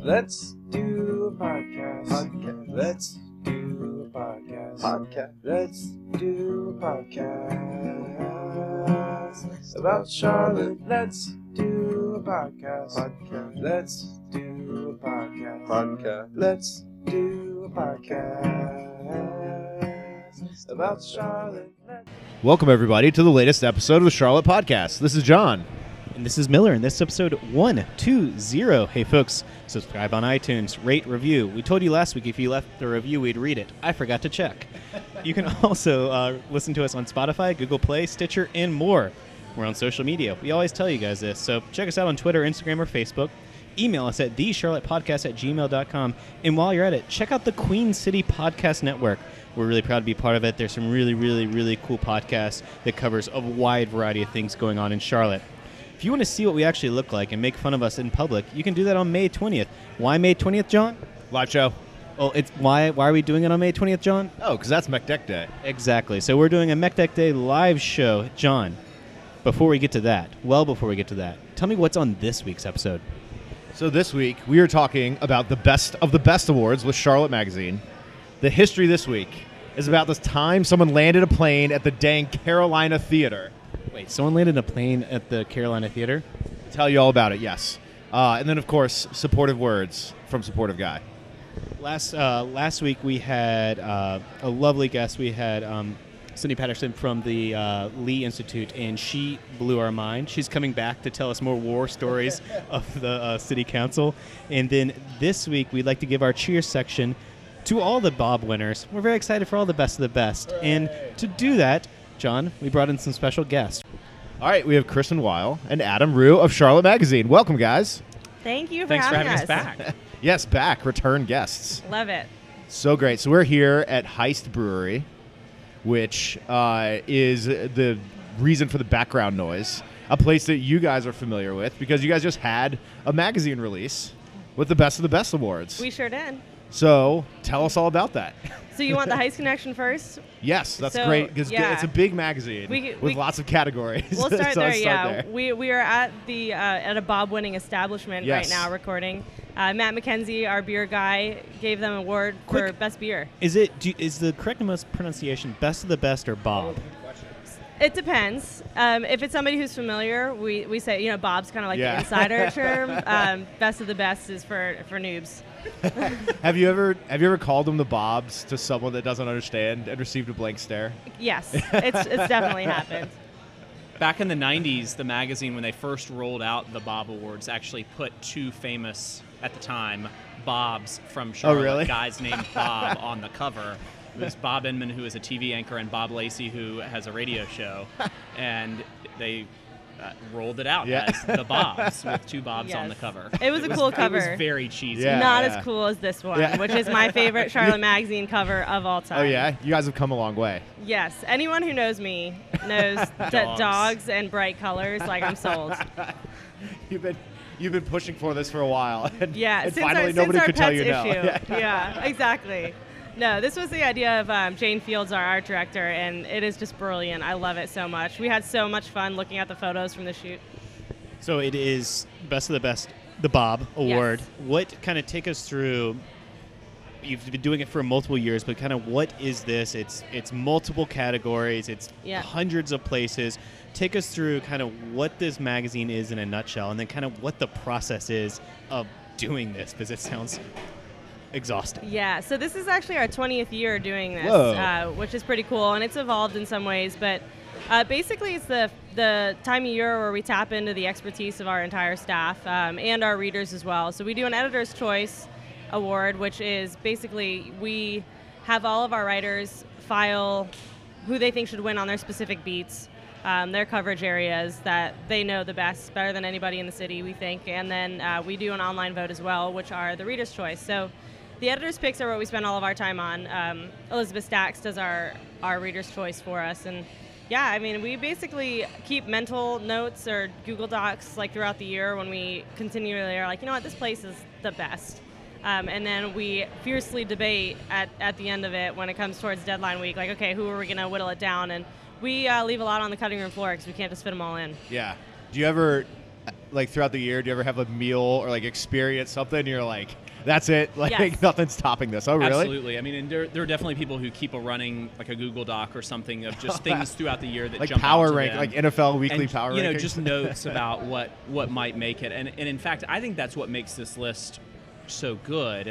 Let's do a podcast. Let's do a podcast. Let's do a podcast about Charlotte. Let's do a podcast. Let's do a podcast. Let's do a podcast about Charlotte. Welcome, everybody, to the latest episode of the Charlotte Podcast. This is John. And this is Miller, and this is episode 120. Hey, folks, subscribe on iTunes, rate, review. We told you last week if you left a review, we'd read it. I forgot to check. You can also listen to us on Spotify, Google Play, Stitcher, and more. We're on social media. We always tell you guys this, so check us out on Twitter, Instagram, or Facebook. Email us at thecharlottepodcast@gmail.com. And while you're at it, check out the Queen City Podcast Network. We're really proud to be part of it. There's some really cool podcasts that covers a wide variety of things going on in Charlotte. If you want to see what we actually look like and make fun of us in public, you can do that on May 20th. Why May 20th, John? Live show. Oh, it's why are we doing it on May 20th, John? Oh, because that's MechDeck Day. Exactly. So we're doing a MechDeck Day live show. John, before we get to that, tell me what's on this week's episode. So this week, we are talking about the best of the best awards with Charlotte Magazine. The history this week is about this time someone landed a plane at the dang Carolina Theater. Wait, someone landed a plane at the Carolina Theater? Tell you all about it, yes. And then, of course, supportive words from Supportive Guy. Last week we had a lovely guest. We had Cindy Patterson from the Lee Institute, and she blew our mind. She's coming back to tell us more war stories of the city council. And then this week we'd like to give our cheers section to all the Bob winners. We're very excited for all the best of the best. And to do that, John, we brought in some special guests. All right, we have Kristen Weil and Adam Rue of Charlotte Magazine. Welcome, guys. Thank you for Thanks having for having us. us back. Yes, back, return guests. Love it. So great. So we're here at Heist Brewery, which is the reason for the background noise, a place that you guys are familiar with because you guys just had a magazine release with the Best of the Best Awards. We sure did. So tell us all about that. So you want the Heist Connection first? Yes, that's So, great because yeah. it's a big magazine We with lots of categories. We'll start So there. let's Yeah, there. we are at the at a Bob-winning establishment Yes. right now recording. Matt McKenzie, our beer guy, gave them an award for Quick. best beer. Is the correct pronunciation Best of the Best or Bob? It depends. If it's somebody who's familiar, we say Bob's kind of like Yeah. the insider term. Best of the best is for noobs. Have you ever called them the Bobs to someone that doesn't understand and received a blank stare? Yes, it's definitely happened. Back in the 90s, the magazine, when they first rolled out the Bob Awards, actually put two famous, at the time, Bobs from Charlotte, really? guys named Bob, on the cover. It was Bob Inman, who is a TV anchor, and Bob Lacey, who has a radio show. And they rolled it out Yeah. as the Bobs, with two Bobs on the Yes. cover. It was a cool cover. It was very cheesy. Yeah. Not as cool as this one, Yeah. which is my favorite Charlotte Magazine cover of all time. Oh yeah, you guys have come a long way. Yes. Anyone who knows me knows that dogs and bright colors, like, I'm sold. You've been pushing for this for a while, and, Yeah. and since finally our, nobody since could our tell you pets no. issue. Yeah, exactly. No, this was the idea of Jane Fields, our art director, and it is just brilliant. I love it so much. We had so much fun looking at the photos from the shoot. So it is Best of the Best, the Bob Award. Yes. What kind of take us through? You've been doing it for multiple years, but kind of what is this? It's multiple categories. It's Yeah. hundreds of places. Take us through kind of what this magazine is in a nutshell, and then kind of what the process is of doing this, because it sounds exhausting. Yeah, so this is actually our 20th year doing this, Whoa. which is pretty cool, and it's evolved in some ways, but basically it's the time of year where we tap into the expertise of our entire staff and our readers as well. So we do an Editor's Choice Award, which is basically we have all of our writers file who they think should win on their specific beats, their coverage areas that they know the best, better than anybody in the city, we think, and then we do an online vote as well, which are the Reader's Choice. So the editor's picks are what we spend all of our time on. Elizabeth Stacks does our Reader's Choice for us. And yeah, I mean, we basically keep mental notes or Google Docs like throughout the year when we continually are like, you know what, this place is the best. And then we fiercely debate at the end of it when it comes towards deadline week, like, okay, who are we going to whittle it down? And we leave a lot on the cutting room floor because we can't just fit them all in. Yeah. Do you ever like throughout the year? Do you ever have a meal or like experience something? And you're like, that's it. Like Yes. nothing's topping this. Oh, really? Absolutely. I mean, and there are definitely people who keep a running like a Google Doc or something of just things throughout the year that Like jump power out to rank, them. like NFL weekly and, power you know, rankings. just notes about what might make it. And in fact, I think that's what makes this list so good.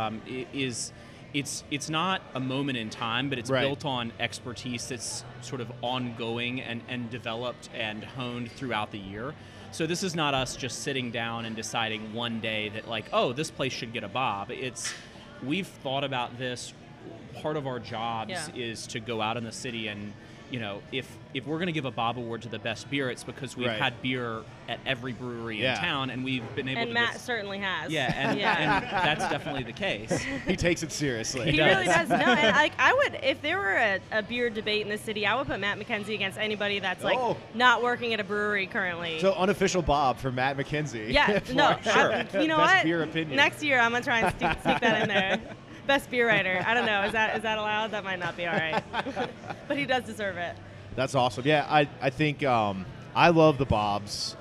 It's not a moment in time, but it's Right. built on expertise that's sort of ongoing and developed and honed throughout the year. So this is not us just sitting down and deciding one day that like, oh, this place should get a Bob. We've thought about this. Part of our jobs Yeah. is to go out in the city and, you know, if we're going to give a Bob Award to the best beer, it's because we've Right. had beer at every brewery Yeah. in town, and we've been able And to. Matt certainly has. Yeah, and that's definitely the case. He takes it seriously. He really does. No, and like I would, if there were a beer debate in the city, I would put Matt McKenzie against anybody that's like Oh. not working at a brewery currently. So unofficial Bob for Matt McKenzie. yeah, For no, Sure. you know best what? beer opinion. Next year I'm gonna try and sneak that in there. Best beer writer. I don't know. Is that allowed? That might not be all right. But he does deserve it. That's awesome. Yeah, I think I love the Bobs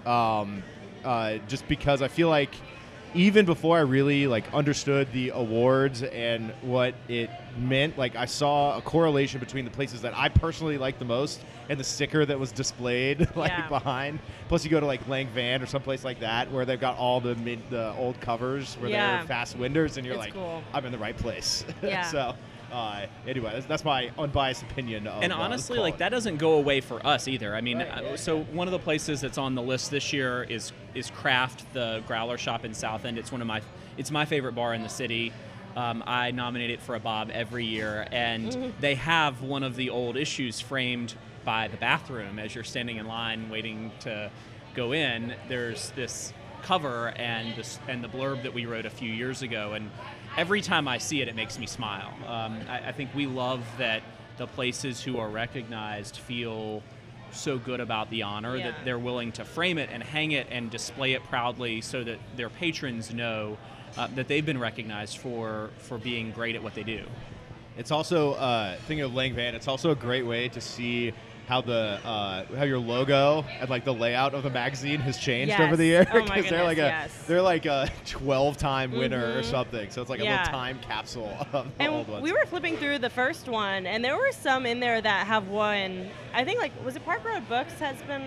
just because I feel like even before I really like understood the awards and what it meant, like I saw a correlation between the places that I personally like the most and the sticker that was displayed like Yeah. behind. Plus, you go to like Lang Van or someplace like that where they've got all the old covers where Yeah. they're fast winders, and you're It's like, cool. I'm in the right place. Yeah. So. Anyway, that's my unbiased opinion. Of, And honestly, like quality. that doesn't go away for us either. I mean, so one of the places that's on the list this year is Craft, the growler shop in South End. It's my favorite bar in the city. I nominate it for a Bob every year, and they have one of the old issues framed by the bathroom as you're standing in line waiting to go in. There's this cover and the blurb that we wrote a few years ago, and every time I see it, it makes me smile. I think we love that the places who are recognized feel so good about the honor Yeah. that they're willing to frame it and hang it and display it proudly so that their patrons know that they've been recognized for being great at what they do. It's also thinking of Lang Van. It's also a great way to see how how your logo and like the layout of the magazine has changed Yes. over the year. Oh my they're like goodness, they're like a 12-time winner or Mhm. something. So it's like a Yeah. little time capsule of the And old ones. we were flipping through the first one, and there were some in there that have won. I think, like, was it Park Road Books has been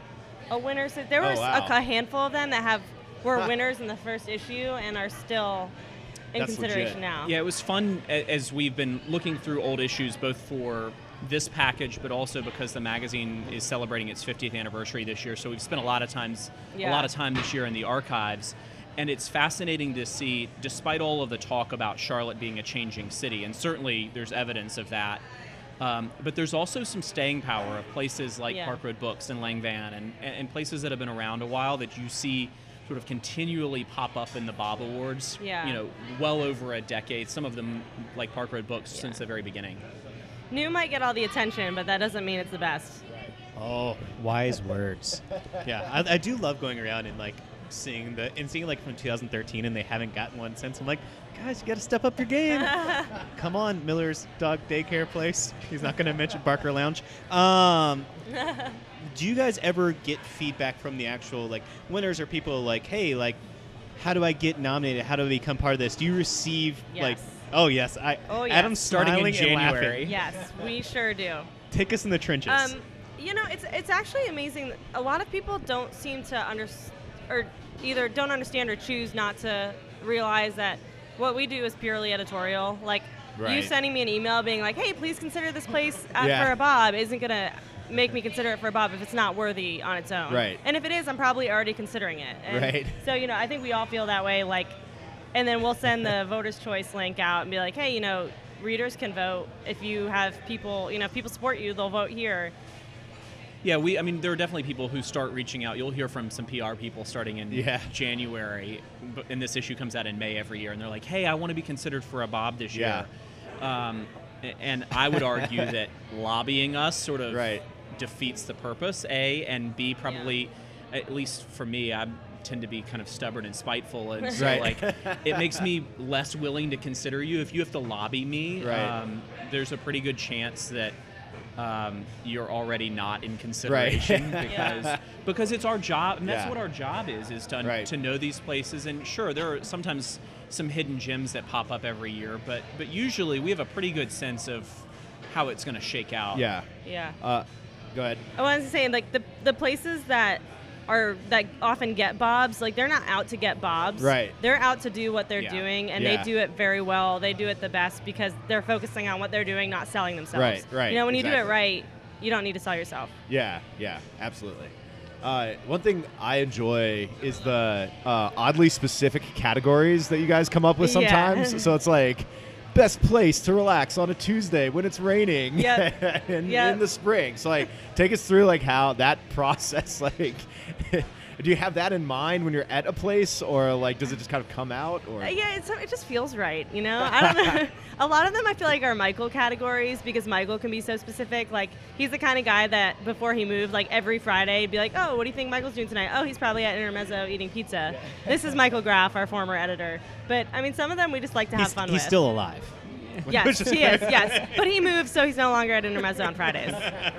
a winner? So there Oh, was wow. a handful of them that were winners in the first issue and are still in That's consideration legit. now. Yeah, it was fun as we've been looking through old issues, both for this package, but also because the magazine is celebrating its 50th anniversary this year. So we've spent a lot of time this year in the archives, and it's fascinating to see, despite all of the talk about Charlotte being a changing city, and certainly there's evidence of that. But there's also some staying power of places like Yeah. Park Road Books and Lang Van and places that have been around a while that you see sort of continually pop up in the Bob Awards, Yeah. you know, well over a decade, some of them like Park Road Books since the very beginning. New might get all the attention, but that doesn't mean it's the best. Oh, wise words. Yeah, I do love going around and like seeing like from 2013, and they haven't gotten one since. I'm like, guys, you got to step up your game. Come on, Miller's Dog Daycare Place. He's not going to mention Barker Lounge. Do you guys ever get feedback from the actual like winners, or people like, hey, like, how do I get nominated? How do I become part of this? Do you receive like? Yes. Oh yes, Oh, yes. Adam's Starting in smiling and laughing. January. Yes, we sure do. Take us in the trenches. You know, it's actually amazing. A lot of people don't seem to or either don't understand or choose not to realize that what we do is purely editorial. Like, you Right. sending me an email being like, hey, please consider this place Yeah. for a Bob isn't going to make me consider it for a Bob if it's not worthy on its own. Right. And if it is, I'm probably already considering it. And Right. So, you know, I think we all feel that way. Like, and then we'll send the Voters' Choice link out and be like, hey, you know, readers can vote. If you have people, you know, if people support you, they'll vote here. Yeah, I mean, there are definitely people who start reaching out. You'll hear from some PR people starting in January, and this issue comes out in May every year, and they're like, hey, I want to be considered for a Bob this year. And I would argue that lobbying us sort of defeats the purpose, A, and B, probably, at least for me, I tend to be kind of stubborn and spiteful, and so like it makes me less willing to consider you. If you have to lobby me, there's a pretty good chance that you're already not in consideration because it's our job, and that's what our job is to know these places. And sure, there are sometimes some hidden gems that pop up every year, but usually we have a pretty good sense of how it's going to shake out. Yeah. Go ahead. I wanted to say, like, the places that often get Bobs, like, they're not out to get Bobs. Right. They're out to do what they're doing, and they do it very well. They do it the best because they're focusing on what they're doing, not selling themselves. Right. You know, when you do it right, you don't need to sell yourself. Yeah, absolutely. One thing I enjoy is the oddly specific categories that you guys come up with sometimes. Yeah. So it's like, best place to relax on a Tuesday when it's raining in the spring. So like, take us through like how that process, like, do you have that in mind when you're at a place, or like does it just kind of come out? Or yeah, it just feels right, you know. I don't know. A lot of them I feel like are Michael categories because Michael can be so specific. Like, he's the kind of guy that before he moved, like every Friday, he'd be like, "Oh, what do you think Michael's doing tonight? Oh, he's probably at Intermezzo eating pizza." This is Michael Graff, our former editor. But I mean, some of them we just like to have fun with. He's still alive. Yes, he is. Yes, but he moved, so he's no longer at Intermezzo on Fridays.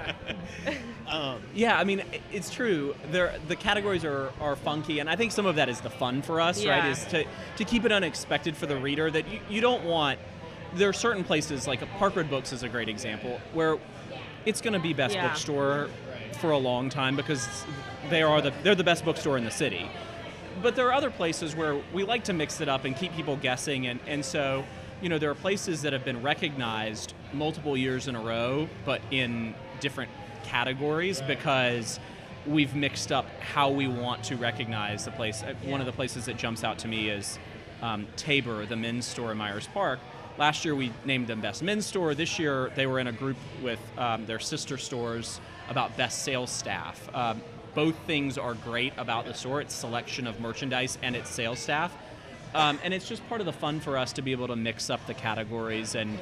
Yeah, I mean, it's true. The categories are funky, and I think some of that is the fun for us, right? Is to keep it unexpected for the reader. That you don't want. There are certain places, like Parkwood Books is a great example, where it's going to be best bookstore for a long time because they're the best bookstore in the city. But there are other places where we like to mix it up and keep people guessing, and so. You know, there are places that have been recognized multiple years in a row, but in different categories because we've mixed up how we want to recognize the place. One of the places that jumps out to me is Tabor, the men's store in Myers Park. Last year we named them Best Men's Store. This year they were in a group with their sister stores about Best Sales Staff. Both things are great about the store, its selection of merchandise and its sales staff. And it's just part of the fun for us to be able to mix up the categories and,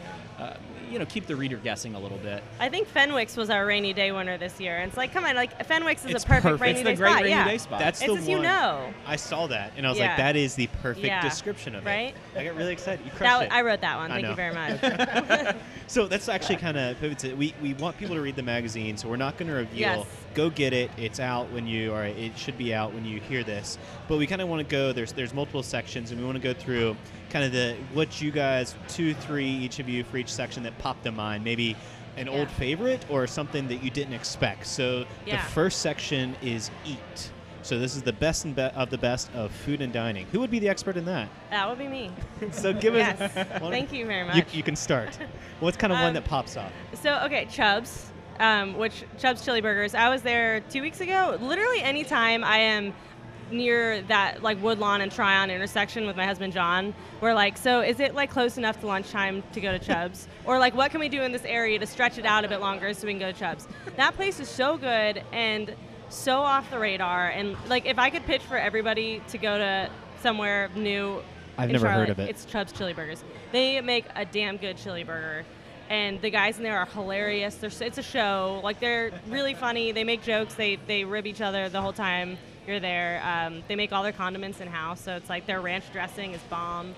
keep the reader guessing a little bit. I think Fenwick's was our rainy day winner this year. And it's like, come on, like Fenwick's is a perfect rainy day spot. It's the great rainy day spot. That's it's the as one. You know. I saw that, and I was like, that is the perfect description of it. I got really excited. You crushed it. I wrote that one. Thank you very much. So that's actually kind of pivots it. We want people to read the magazine, so we're not going to reveal. Yes. Go get it. It's out when it should be out when you hear this. But we kind of want to go. There's multiple sections, and we want to go through kind of what you guys 2, 3 each of you for each section that popped in mind. Maybe an old favorite or something that you didn't expect. So the first section is eat. So this is the best of the best of food and dining. Who would be the expert in that? That would be me. So give us. Thank you very much. You can start. What's kind of one that pops up? So okay, Chubb's. Chubb's Chili Burgers. I was there 2 weeks ago. Literally anytime I am near that like Woodlawn and Tryon intersection with my husband John, we're like, so is it like close enough to lunchtime to go to Chubb's? Or like what can we do in this area to stretch it out a bit longer so we can go to Chubb's? That place is so good and so off the radar, and like if I could pitch for everybody to go to somewhere new I've in never Charlotte, heard of it. It's Chubb's Chili Burgers. They make a damn good chili burger. And the guys in there are hilarious. It's a show. Like, they're really funny. They make jokes. They rib each other the whole time you're there. They make all their condiments in-house, so it's like their ranch dressing is bomb.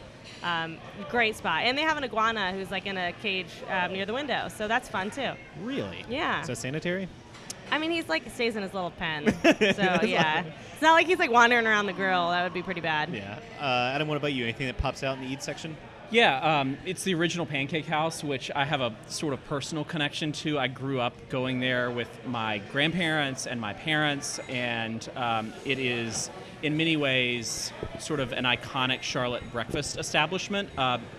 Great spot. And they have an iguana who's, like, in a cage near the window, so that's fun, too. Really? Yeah. So sanitary? I mean, he's, like, stays in his little pen. So, yeah. It's not like he's, like, wandering around the grill. That would be pretty bad. Yeah. Adam, what about you? Anything that pops out in the eat section? Yeah, it's the original Pancake House, which I have a sort of personal connection to. I grew up going there with my grandparents and my parents, and it is, in many ways, sort of an iconic Charlotte breakfast establishment.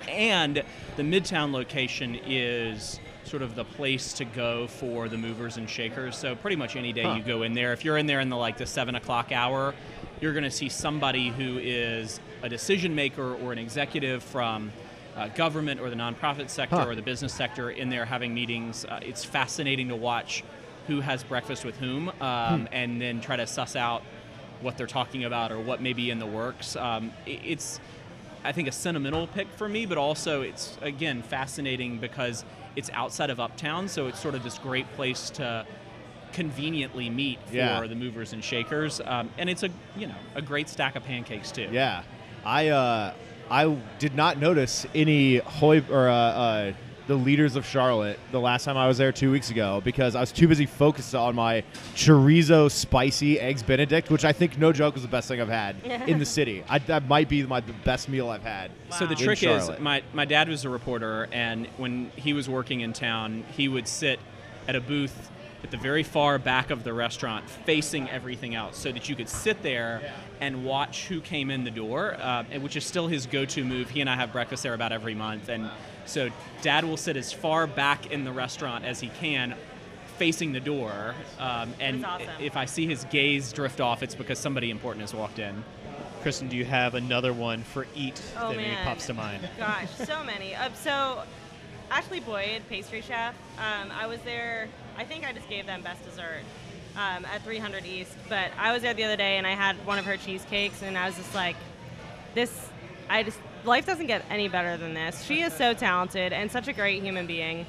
And the Midtown location is sort of the place to go for the movers and shakers. So pretty much any day you go in there, if you're in there in the 7 o'clock hour, you're going to see somebody who is a decision maker or an executive from government or the nonprofit sector or the business sector in there having meetings. It's fascinating to watch who has breakfast with whom and then try to suss out what they're talking about or what may be in the works. It's, I think, a sentimental pick for me, but also it's, again, fascinating because it's outside of Uptown, so it's sort of this great place to conveniently meet for the movers and shakers, and it's a great stack of pancakes too. Yeah, I did not notice any the leaders of Charlotte the last time I was there 2 weeks ago because I was too busy focused on my chorizo spicy eggs Benedict, which I think, no joke, was the best thing I've had in the city. That might be the best meal I've had. So the Wow. trick In is, Charlotte. my dad was a reporter, and when he was working in town, he would sit at a booth at the very far back of the restaurant facing everything else so that you could sit there and watch who came in the door, and which is still his go-to move. He and I have breakfast there about every month, and so Dad will sit as far back in the restaurant as he can facing the door, and That's awesome. if I see his gaze drift off, it's because somebody important has walked in. Kristen, do you have another one for eat Oh, that maybe man. pops to mind? Gosh, so many. So, Ashley Boyd, pastry chef. I was there. I think I just gave them best dessert at 300 East. But I was there the other day and I had one of her cheesecakes, and I was just like, life doesn't get any better than this. She is so talented and such a great human being.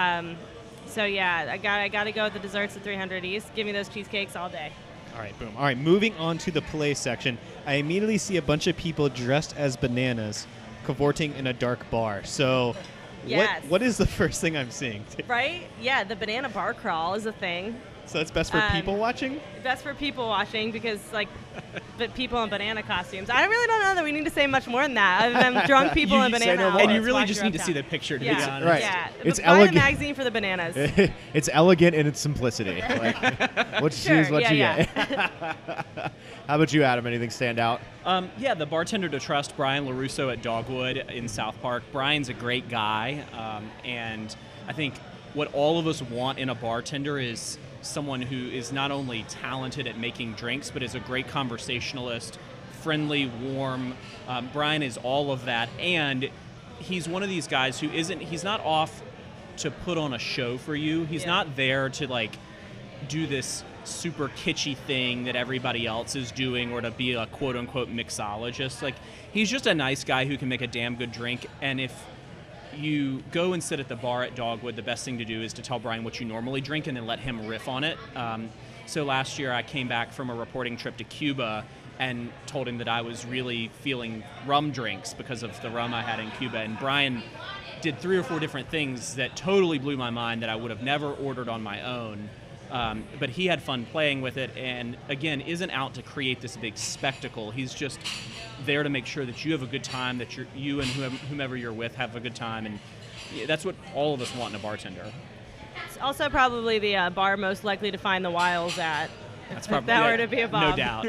So yeah, I got to go with the desserts at 300 East. Give me those cheesecakes all day. All right, boom. All right, moving on to the play section. I immediately see a bunch of people dressed as bananas cavorting in a dark bar. So Yes. what is the first thing I'm seeing? Right? Yeah, the banana bar crawl is a thing. So that's best for people watching? That's for people watching because, but people in banana costumes. I really don't know that we need to say much more than that, other than drunk people in You say banana no more. outfits And you really walking just around need to see town. the picture to be Yeah, honest. Right. yeah. It's Buy the elegant. magazine for the bananas. It's elegant in its simplicity. Like, what you see is Sure, what yeah, you yeah. get. How about you, Adam? Anything stand out? Yeah, the bartender to trust, Brian LaRusso at Dogwood in South Park. Brian's a great guy, and I think what all of us want in a bartender is someone who is not only talented at making drinks, but is a great conversationalist, friendly, warm. Brian is all of that, and he's one of these guys he's not off to put on a show for you. He's Yeah. not there to do this super kitschy thing that everybody else is doing or to be a quote-unquote mixologist. He's just a nice guy who can make a damn good drink, and if you go and sit at the bar at Dogwood, the best thing to do is to tell Brian what you normally drink and then let him riff on it. So last year I came back from a reporting trip to Cuba and told him that I was really feeling rum drinks because of the rum I had in Cuba, and Brian did 3 or 4 different things that totally blew my mind that I would have never ordered on my own. But he had fun playing with it, and again, isn't out to create this big spectacle. He's just there to make sure that you have a good time, that you and whomever you're with have a good time, and that's what all of us want in a bartender. It's also probably the bar most likely to find the Wiles at. That's If probably that were to be a no Bob. doubt.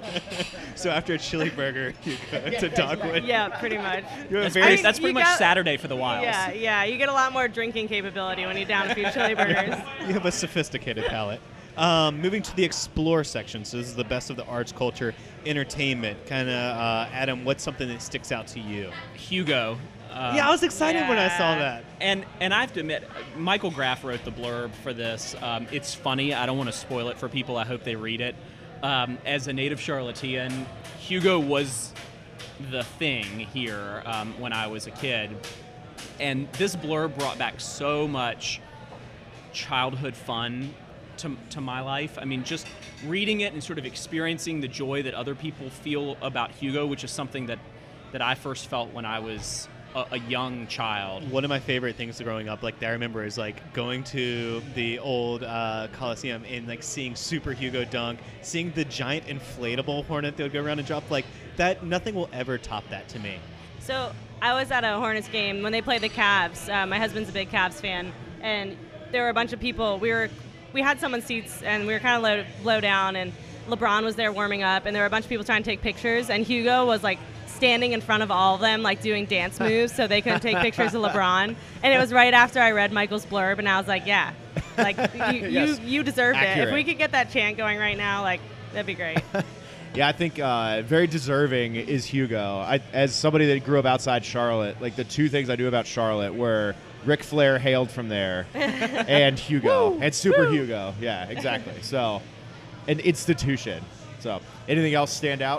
So after a chili burger, you go to Dogwood. Yeah, pretty much. You have a That's very pretty, that's pretty you much got- Saturday for the Wiles. Yeah, you get a lot more drinking capability when you down a few chili burgers. You have a sophisticated palate. Moving to the explore section. So this is the best of the arts, culture, entertainment. Kind of, Adam, what's something that sticks out to you? Hugo. Yeah, I was excited when I saw yeah. that. And I have to admit, Michael Graff wrote the blurb for this. It's funny. I don't want to spoil it for people. I hope they read it. As a native Charlottean, Hugo was the thing here when I was a kid. And this blurb brought back so much childhood fun to my life. I mean, just reading it and sort of experiencing the joy that other people feel about Hugo, which is something that I first felt when I was a young child. One of my favorite things growing up, I remember, is going to the old Coliseum and seeing Super Hugo dunk, seeing the giant inflatable hornet that would go around and drop. That, nothing will ever top that to me. So I was at a Hornets game when they played the Cavs. My husband's a big Cavs fan, and there were a bunch of people. We had someone's seats, and we were kind of low down, and LeBron was there warming up, and there were a bunch of people trying to take pictures, and Hugo was standing in front of all of them, doing dance moves so they couldn't take pictures of LeBron. And it was right after I read Michael's blurb, and I was like, yeah, Yes. you deserved it. Accurate. If we could get that chant going right now, that'd be great. Yeah, I think very deserving is Hugo. As somebody that grew up outside Charlotte, the 2 things I knew about Charlotte were Ric Flair hailed from there, and Hugo, and Super Hugo. Yeah, exactly. So, an institution. So, anything else stand out?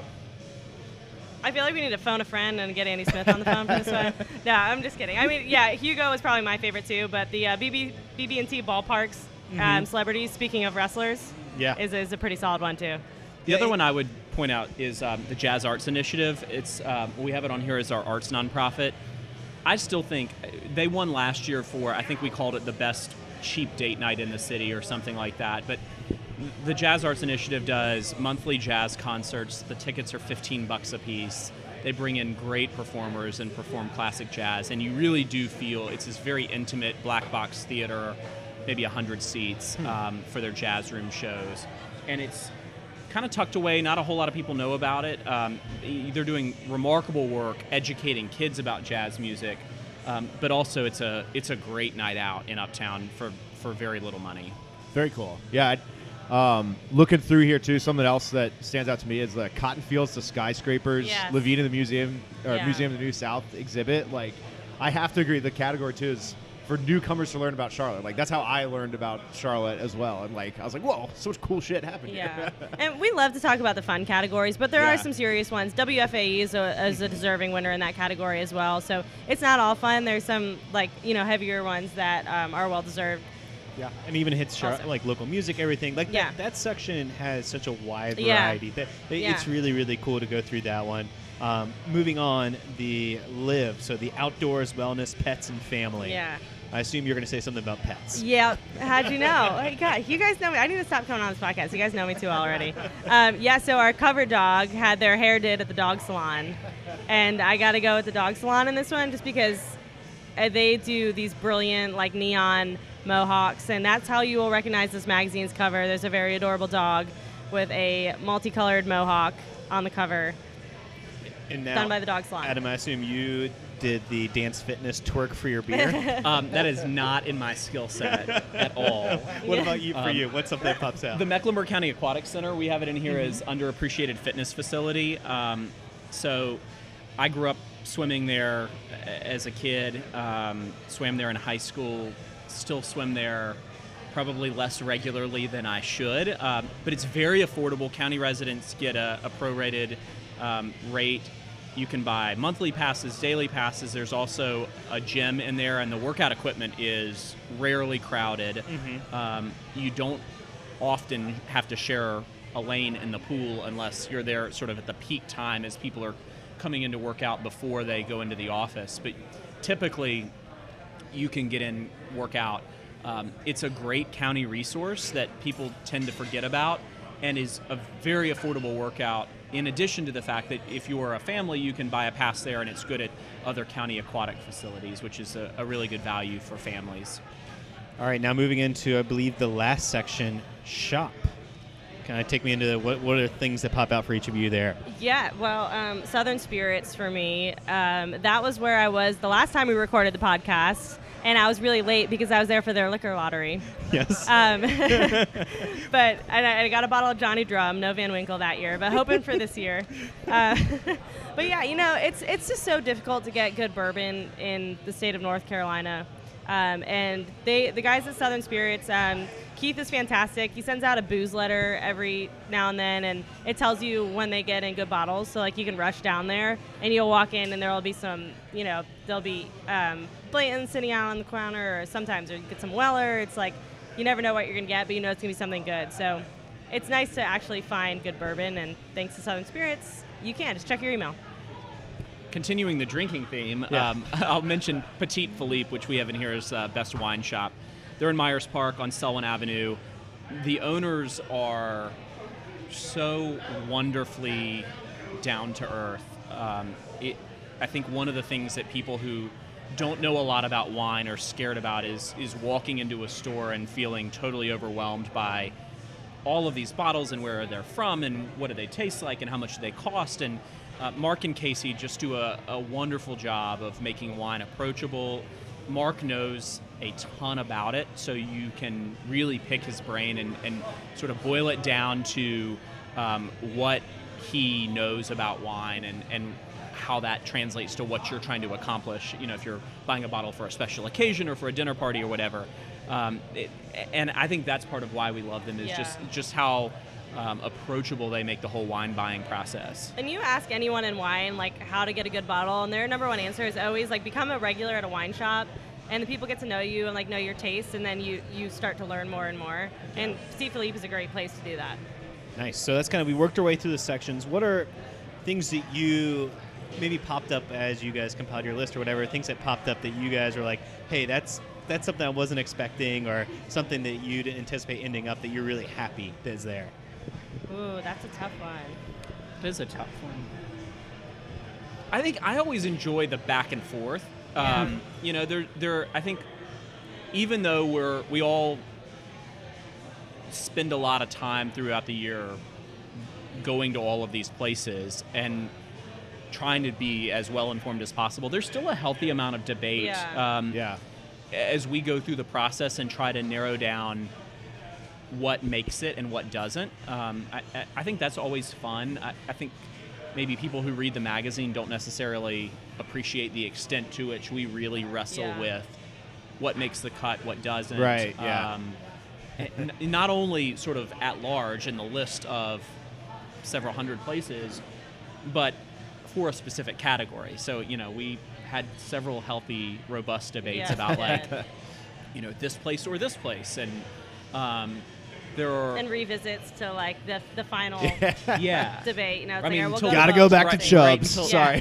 I feel like we need to phone a friend and get Andy Smith on the phone for this one. No, I'm just kidding. I mean, yeah, Hugo is probably my favorite too, but the BB&T Ballparks celebrities, speaking of wrestlers, Yeah. is a pretty solid one too. The other one I would point out is the Jazz Arts Initiative. It's we have it on here as our arts nonprofit. I still think they won last year for, I think we called it the best cheap date night in the city or something like that. But the Jazz Arts Initiative does monthly jazz concerts. The tickets are $15 a piece. They bring in great performers and perform classic jazz, and you really do feel it's this very intimate black box theater, maybe 100 seats for their jazz room shows. And it's kind of tucked away. Not a whole lot of people know about it. They're doing remarkable work educating kids about jazz music, but also it's a great night out in Uptown for very little money. Very cool. Yeah. Looking through here too, something else that stands out to me is the Cotton Fields to Skyscrapers, Yes. Levine in the Museum, or Yeah. Museum of the New South exhibit. Like, I have to agree. The category too is for newcomers to learn about Charlotte. Like, that's how I learned about Charlotte as well. And like, I was like, whoa, so much cool shit happened Yeah, here. and we love to talk about the fun categories, but there Yeah. are some serious ones. WFAE is a deserving winner in that category as well. So it's not all fun. There's some heavier ones that are well deserved. Yeah, and even hits Also. like local music, everything. Like Yeah. that section has such a wide Yeah. variety. Yeah. It's really, really cool to go through that one. Moving on, the LIVE, so the Outdoors, Wellness, Pets, and Family. Yeah. I assume you're going to say something about pets. Yeah, how'd you know? Oh, God, you guys know me. I need to stop coming on this podcast. You guys know me too already. So our cover dog had their hair did at the dog salon, and I got to go with the dog salon in this one just because they do these brilliant neon mohawks, and that's how you will recognize this magazine's cover. There's a very adorable dog with a multicolored mohawk on the cover, And now, done by the dog salon. Adam, I assume you did the Dance Fitness twerk for your beer. That is not in my skill set at all. What about you for you? What's something that pops out? The Mecklenburg County Aquatic Center, we have it in here as underappreciated fitness facility. So I grew up swimming there as a kid, swam there in high school, still swim there probably less regularly than I should, but it's very affordable. County residents get a prorated rate. You can buy monthly passes, daily passes. There's also a gym in there, and the workout equipment is rarely crowded. You don't often have to share a lane in the pool unless you're there sort of at the peak time as people are coming in to work out before they go into the office. But typically, you can get in, work out. It's a great county resource that people tend to forget about and is a very affordable workout, in addition to the fact that if you are a family, you can buy a pass there, and it's good at other county aquatic facilities, which is a really good value for families. All right, now moving into, I believe, the last section, shop. Kind of take me into what are things that pop out for each of you there? Yeah, well, Southern Spirits for me. That was where I was the last time we recorded the podcast, and I was really late because I was there for their liquor lottery. Yes. But I got a bottle of Johnny Drum, no Van Winkle that year, but hoping for this year. But yeah, it's just so difficult to get good bourbon in the state of North Carolina. And the guys at Southern Spirits, Keith is fantastic. He sends out a booze letter every now and then, and it tells you when they get in good bottles. So you can rush down there, and you'll walk in, and there will be some, there'll be Blanton sitting out on the counter, or sometimes you get some Weller. It's you never know what you're gonna get, but it's gonna be something good. So it's nice to actually find good bourbon, and thanks to Southern Spirits, you can just check your email. Continuing the drinking theme, Yeah. I'll mention Petite Philippe, which we have in here as Best Wine Shop. They're in Myers Park on Selwyn Avenue. The owners are so wonderfully down to earth. I think one of the things that people who don't know a lot about wine are scared about is walking into a store and feeling totally overwhelmed by all of these bottles and where they're from and what do they taste like and how much do they cost. And Mark and Casey just do a wonderful job of making wine approachable. Mark knows a ton about it, so you can really pick his brain and sort of boil it down to what he knows about wine and how that translates to what you're trying to accomplish. If you're buying a bottle for a special occasion or for a dinner party or whatever. And I think that's part of why we love them is just how approachable they make the whole wine buying process. And you ask anyone in wine how to get a good bottle, and their number one answer is always become a regular at a wine shop, and the people get to know you and know your taste, and then you start to learn more and more. And Petite Philippe is a great place to do that. Nice. So that's we worked our way through the sections. What are things that you maybe popped up as you guys compiled your list or whatever, things that popped up that you guys were like, hey, that's something I wasn't expecting, or something that you didn't anticipate ending up that you're really happy that is there? Ooh, that's a tough one. It is a tough one. I think I always enjoy the back and forth. You know, there. I think even though we all spend a lot of time throughout the year going to all of these places and trying to be as well informed as possible, there's still a healthy amount of debate. As we go through the process and try to narrow down what makes it and what doesn't. I think that's always fun. I think maybe people who read the magazine don't necessarily appreciate the extent to which we really wrestle with what makes the cut, what doesn't. Right, yeah. Not only sort of at large in the list of several hundred places, but for a specific category. So, you know, we had several healthy, robust debates about, like, you know, this place or this place. And there are... And revisits to, like, the final debate. You know, it's I mean, we'll gotta go back to Chubbs. Sorry.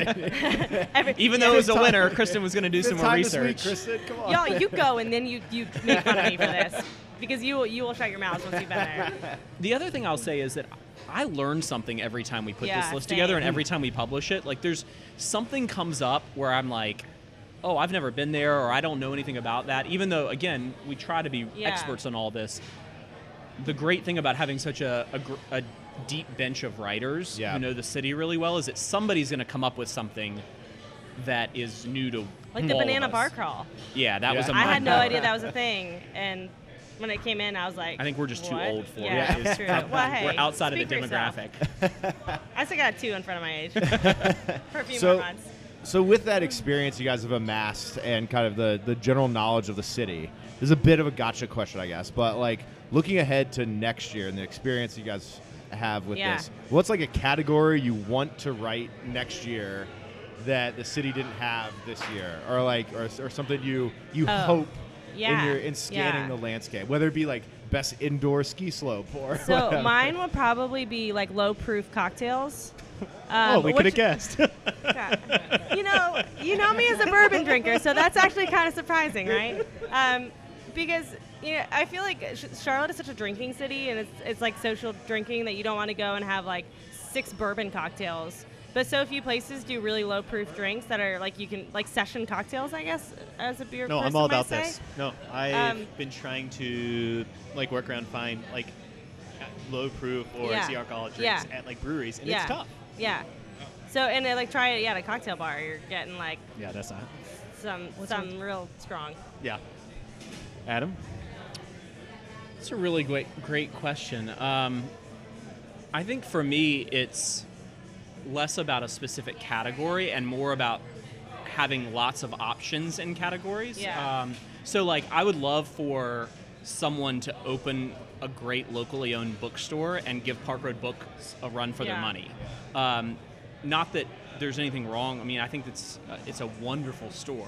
Even though it was a winner, Kristen was going to do some more research. Kristen, come on. Y'all, you go, and then you make fun of me for this. Because you will shut your mouths once you've been there. The other thing I'll say is that I learn something every time we put this list same. together, and every time we publish it. Like, there's something comes up where I'm like, oh, I've never been there, or I don't know anything about that. Even though, again, we try to be experts on all this. The great thing about having such a deep bench of writers who know the city really well is that somebody's going to come up with something that is new to like the banana bar crawl. Yeah, that was a I had no idea that was a thing, and when it came in, I was like, I think we're just too old for it. Yeah, that's true. Well, hey, we're outside of the speak for yourself. demographic. I still got 2 in front of my age for a few So- more months. So with that experience you guys have amassed and kind of the general knowledge of the city, this is a bit of a gotcha question, I guess, but like looking ahead to next year and the experience you guys have with this, what's like a category you want to write next year that the city didn't have this year, or like or something you hope in scanning the landscape, whether it be like best indoor ski slope or So whatever. mine would probably be like low proof cocktails. We could have guessed. You know me as a bourbon drinker, so that's actually kind of surprising, right? Because I feel like Charlotte is such a drinking city, and it's like social drinking that you don't want to go and have like 6 bourbon cocktails. But so few places do really low proof drinks that are like you can like session cocktails, I guess, as a beer. No, person I'm all might about say. this. No, I've been trying to like work around find like low proof or zero alcohol drinks at like breweries, and it's tough. Yeah. So and like try it at a cocktail bar. You're getting like That's not. some real strong. Yeah. Adam? That's a really great question. I think for me, it's less about a specific category and more about having lots of options in categories. Yeah. So, like, I would love for someone to open a great locally owned bookstore and give Park Road Books a run for their money. Not that there's anything wrong. I mean, I think it's a wonderful store.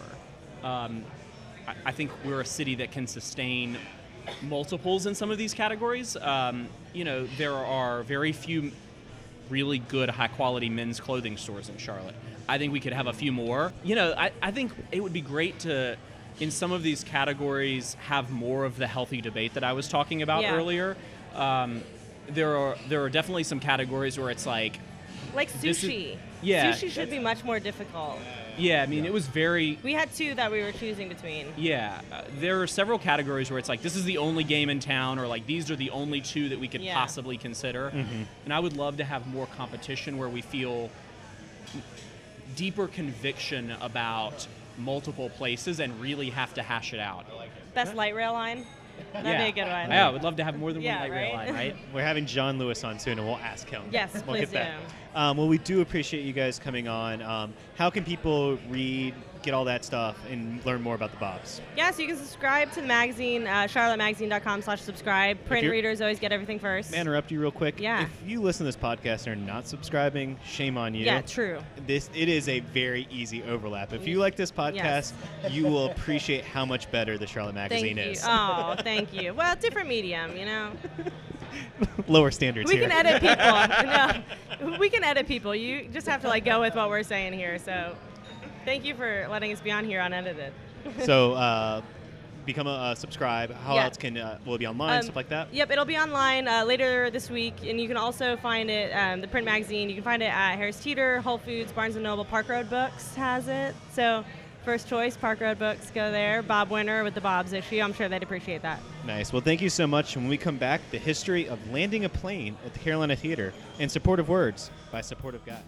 I think we're a city that can sustain multiples in some of these categories. There are very few really good, high-quality men's clothing stores in Charlotte. I think we could have a few more. I think it would be great to, in some of these categories, have more of the healthy debate that I was talking about earlier. There are definitely some categories where it's like Sushi. Sushi should be much more difficult. Yeah, I mean, it was very... We had 2 that we were choosing between. Yeah. There are several categories where it's like, this is the only game in town, or like, these are the only 2 that we could possibly consider. Mm-hmm. And I would love to have more competition where we feel deeper conviction about multiple places and really have to hash it out. Best light rail line? That'd be a good one. Yeah, I would love to have more than one light rail line, right? We're having John Lewis on soon, and we'll ask him. Yes, we'll please get that. Well, we do appreciate you guys coming on. How can people read, get all that stuff, and learn more about the Bobs? Yeah, so you can subscribe to the magazine, charlottemagazine.com/subscribe. Print readers always get everything first. May I interrupt you real quick? Yeah. If you listen to this podcast and are not subscribing, shame on you. Yeah, true. It is a very easy overlap. If you like this podcast, you will appreciate how much better the Charlotte Magazine Thank you. is. Oh, thank you. Well, different medium, Lower standards We here. can edit people. No. We can edit people. You just have to like go with what we're saying here. So thank you for letting us be on here unedited. So become a subscribe. How Yeah. else can will it be online, stuff like that? Yep, it'll be online later this week, and you can also find it, the print magazine, you can find it at Harris Teeter, Whole Foods, Barnes & Noble, Park Road Books has it. So first choice, Park Road Books, go there. Bob Winter with the Bob's issue. I'm sure they'd appreciate that. Nice. Well, thank you so much. When we come back, the history of landing a plane at the Carolina Theater and Supportive Words by Supportive Guy.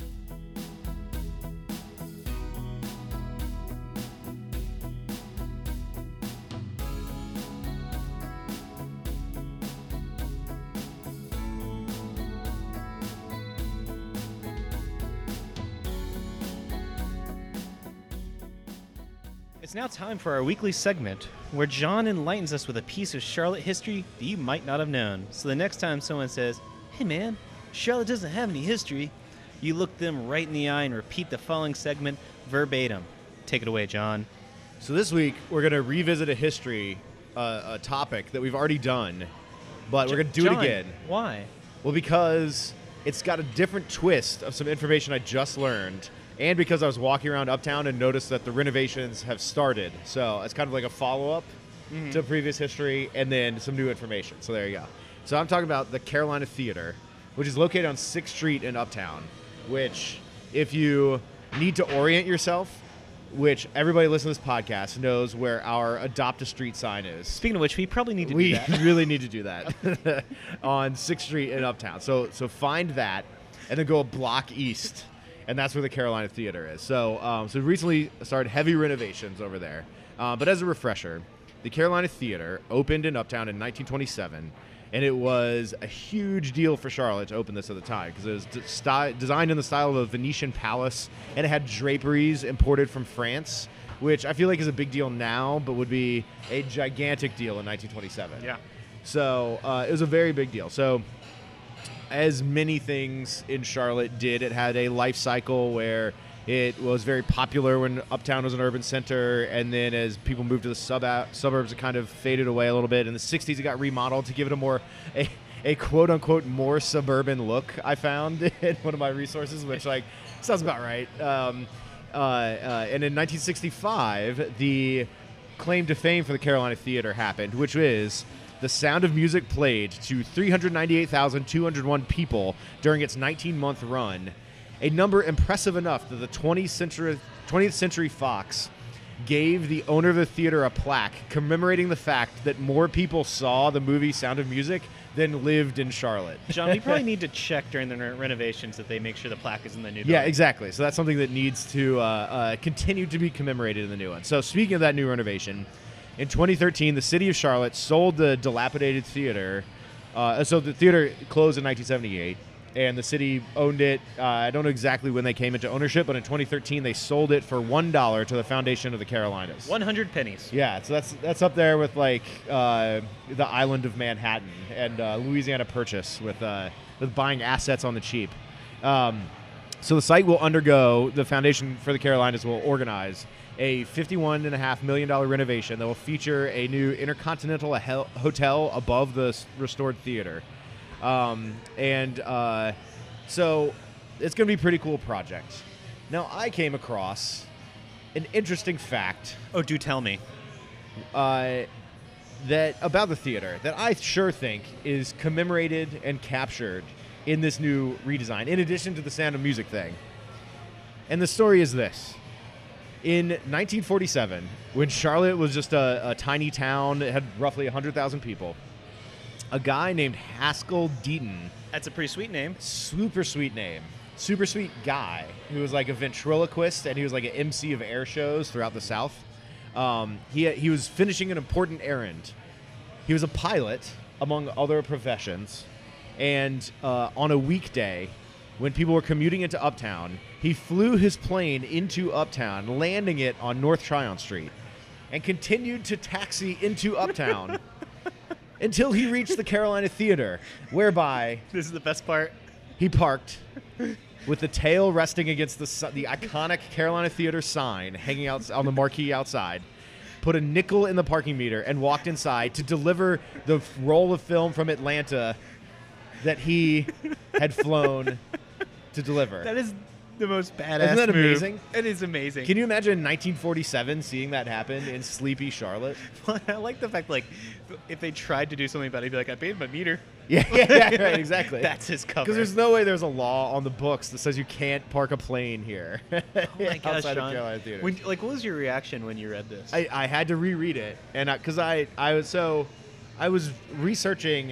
It's now time for our weekly segment where John enlightens us with a piece of Charlotte history that you might not have known. So the next time someone says, "Hey man, Charlotte doesn't have any history," you look them right in the eye and repeat the following segment verbatim. Take it away, John. So this week we're going to revisit a history, a topic that we've already done, but we're going to do John, it again. Why? Well, because it's got a different twist of some information I just learned, and because I was walking around Uptown and noticed that the renovations have started. So it's kind of like a follow-up to previous history and then some new information. So there you go. So I'm talking about the Carolina Theater, which is located on 6th Street in Uptown, which if you need to orient yourself, which everybody listening to this podcast knows where our Adopt a Street sign is. Speaking of which, we probably need to do We that. really need to do that on 6th Street in Uptown. So find that and then go a block east, and that's where the Carolina Theater is. So so recently started heavy renovations over there. But as a refresher, the Carolina Theater opened in Uptown in 1927, and it was a huge deal for Charlotte to open this at the time because it was designed in the style of a Venetian palace, and it had draperies imported from France, which I feel like is a big deal now, but would be a gigantic deal in 1927. Yeah. So it was a very big deal. So as many things in Charlotte did, it had a life cycle where it was very popular when Uptown was an urban center, and then as people moved to the suburbs, it kind of faded away a little bit. In the 60s, it got remodeled to give it a quote-unquote more suburban look, I found in one of my resources, which like sounds about right. And in 1965, the claim to fame for the Carolina Theater happened, which is The Sound of Music played to 398,201 people during its 19-month run, a number impressive enough that the 20th Century Fox gave the owner of the theater a plaque commemorating the fact that more people saw the movie Sound of Music than lived in Charlotte. John, we probably need to check during the renovations that they make sure the plaque is in the new building. Yeah, exactly. So that's something that needs to continue to be commemorated in the new one. So speaking of that new renovation, in 2013, the city of Charlotte sold the dilapidated theater. So the theater closed in 1978, and the city owned it. I don't know exactly when they came into ownership, but in 2013, they sold it for $1 to the Foundation of the Carolinas. 100 pennies. Yeah, so that's up there with like the island of Manhattan and Louisiana Purchase with buying assets on the cheap. So the site will undergo, the Foundation for the Carolinas will organize a $51.5 million renovation that will feature a new Intercontinental Hotel above the restored theater. So it's going to be a pretty cool project. Now, I came across an interesting fact Oh, do tell me. that about the theater that I sure think is commemorated and captured in this new redesign, in addition to the Sound of Music thing. And the story is this. In 1947, when Charlotte was just a tiny town, it had roughly 100,000 people, a guy named Haskell Deaton, That's a pretty sweet name. super sweet name, super sweet guy, who was like a ventriloquist, and he was like an MC of air shows throughout the South. He was finishing an important errand. He was a pilot, among other professions, and on a weekday, when people were commuting into Uptown, he flew his plane into Uptown, landing it on North Tryon Street, and continued to taxi into Uptown until he reached the Carolina Theater, whereby This is the best part. he parked with the tail resting against the iconic Carolina Theater sign hanging out on the marquee outside, put a nickel in the parking meter, and walked inside to deliver the roll of film from Atlanta that he had flown to deliver. That is the most badass Isn't that move. amazing? It is amazing. Can you imagine 1947 seeing that happen in sleepy Charlotte? I like the fact, like, if they tried to do something about it, he'd be like, I paid my meter. Yeah, right, exactly. That's his cover. Because there's no way there's a law on the books that says you can't park a plane here. Oh my gosh, outside of Sean. Carolina Theaters. What was your reaction when you read this? I had to reread it, and because I was researching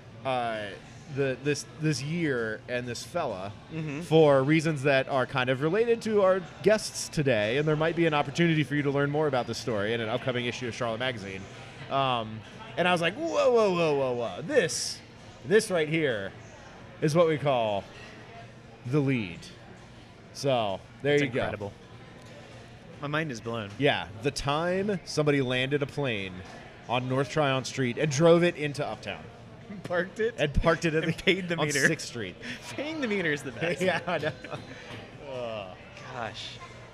this year and this fella for reasons that are kind of related to our guests today, and there might be an opportunity for you to learn more about this story in an upcoming issue of Charlotte Magazine. And I was like, whoa, this right here is what we call the lead. So there It's you incredible. go. My mind is blown. Yeah, the time somebody landed a plane on North Tryon Street and drove it into Uptown. Parked it. And parked it at And paid the on meter. 6th Street. Paying the meter is the best. Yeah, I know. Gosh.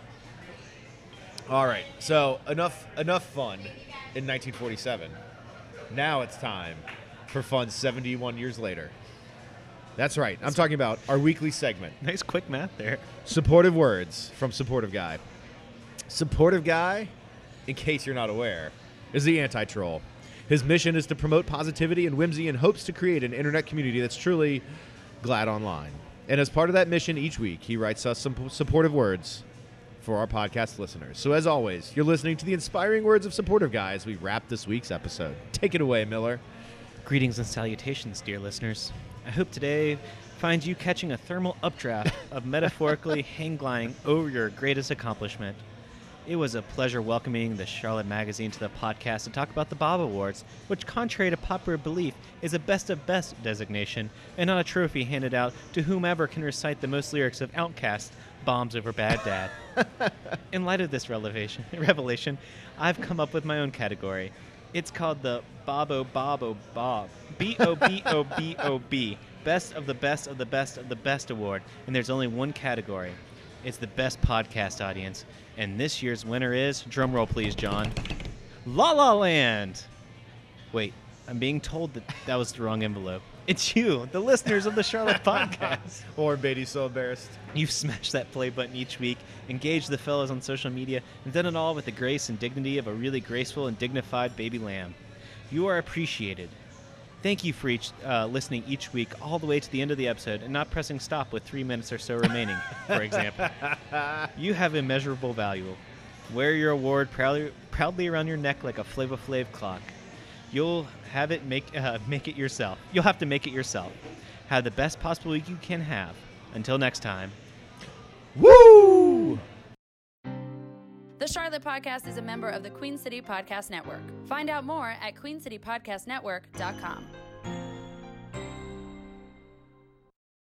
All right, so enough fun in 1947. Now it's time for fun 71 years later. That's right. I'm talking about our weekly segment, Nice quick math there. Supportive Words from Supportive Guy. Supportive Guy, in case you're not aware, is the anti-troll. His mission is to promote positivity and whimsy and hopes to create an internet community that's truly glad online. And as part of that mission each week, he writes us some supportive words for our podcast listeners. So as always, you're listening to the inspiring words of Supportive Guy as we wrap this week's episode. Take it away, Miller. Greetings and salutations, dear listeners. I hope today finds you catching a thermal updraft of metaphorically hang gliding over your greatest accomplishment. It was a pleasure welcoming the Charlotte Magazine to the podcast to talk about the Bob Awards, which, contrary to popular belief, is a best of best designation and not a trophy handed out to whomever can recite the most lyrics of Outkast, Bombs Over Bad Dad. In light of this revelation, I've come up with my own category. It's called the Bobo Bobo Bob. B-O-B-O-B-O-B. Best of the Best of the Best of the Best Award. And there's only one category. It's the Best Podcast Audience. And this year's winner is, drumroll please, John, La La Land. Wait, I'm being told that was the wrong envelope. It's you, the listeners of the Charlotte Podcast. Or Beatty's so embarrassed. You've smashed that play button each week, engaged the fellows on social media, and done it all with the grace and dignity of a really graceful and dignified baby lamb. You are appreciated. Thank you for listening each week all the way to the end of the episode and not pressing stop with 3 minutes or so remaining, for example. You have immeasurable value. Wear your award proudly around your neck like a Flava Flav clock. You'll have it make it yourself. You'll have to make it yourself. Have the best possible week you can have. Until next time. Woo! The Charlotte Podcast is a member of the Queen City Podcast Network. Find out more at queencitypodcastnetwork.com.